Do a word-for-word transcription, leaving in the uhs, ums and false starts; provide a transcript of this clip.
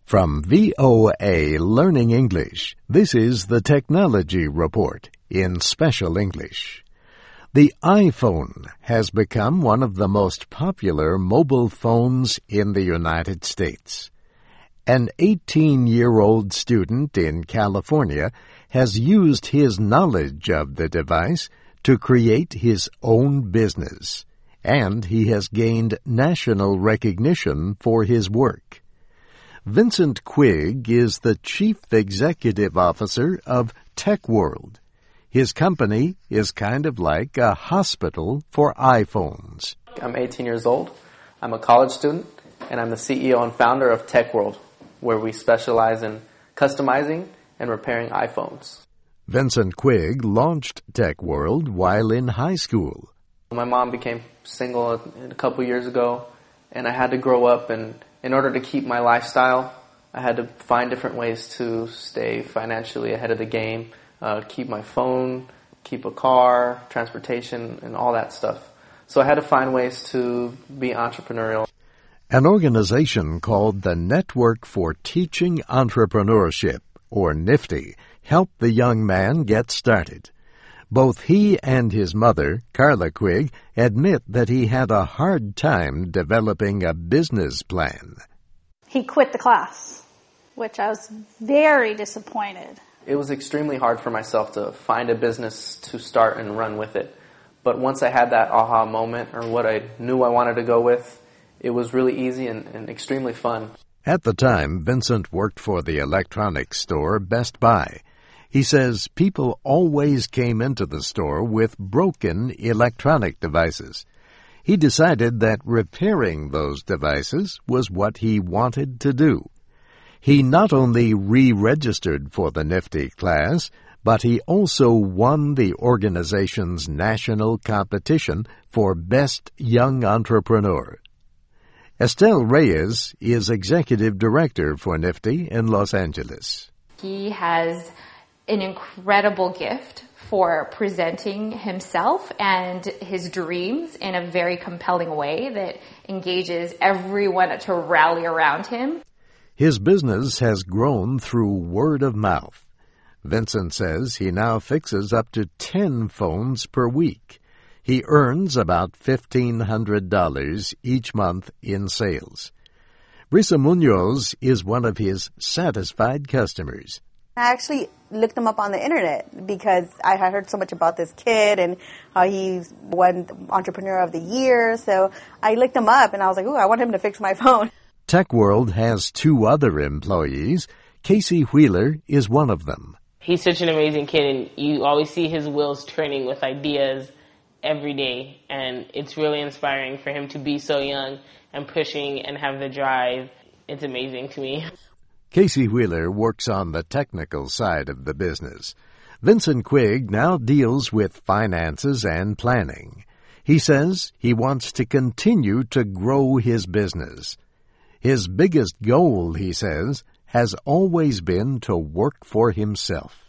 From V O A Learning English, this is the Technology Report in Special English. The iPhone has become one of the most popular mobile phones in the United States. An eighteen-year-old student in California has used his knowledge of the device to create his own business, and he has gained national recognition for his work. Vincent Quigg is the Chief Executive Officer of TechWorld. His company is kind of like a hospital for iPhones. I'm eighteen years old. I'm a college student, and I'm the C E O and founder of TechWorld, where we specialize in customizing and repairing iPhones. Vincent Quigg launched TechWorld while in high school. My mom became single a couple years ago, and I had to grow up, and in order to keep my lifestyle, I had to find different ways to stay financially ahead of the game, uh, keep my phone, keep a car, transportation, and all that stuff. So I had to find ways to be entrepreneurial. An organization called the Network for Teaching Entrepreneurship, or NIFTY, helped the young man get started. Both he and his mother, Carla Quigg, admit that he had a hard time developing a business plan. He quit the class, which I was very disappointed. It was extremely hard for myself to find a business to start and run with it. But once I had that aha moment, or what I knew I wanted to go with, it was really easy and, and extremely fun. At the time, Vincent worked for the electronics store Best Buy. He says people always came into the store with broken electronic devices. He decided that repairing those devices was what he wanted to do. He not only re-registered for the NIFTY class, but he also won the organization's national competition for Best Young Entrepreneur. Estelle Reyes is Executive Director for NIFTY in Los Angeles. He has an incredible gift for presenting himself and his dreams in a very compelling way that engages everyone to rally around him. His business has grown through word of mouth. Vincent says he now fixes up to ten phones per week. He earns about fifteen hundred dollars each month in sales. Brisa Munoz is one of his satisfied customers. I actually looked him up on the internet because I had heard so much about this kid and how he's won Entrepreneur of the Year. So I looked him up and I was like, ooh, I want him to fix my phone. TechWorld has two other employees. Casey Wheeler is one of them. He's such an amazing kid, and you always see his wheels turning with ideas every day. And it's really inspiring for him to be so young and pushing and have the drive. It's amazing to me. Casey Wheeler works on the technical side of the business. Vincent Quigg now deals with finances and planning. He says he wants to continue to grow his business. His biggest goal, he says, has always been to work for himself.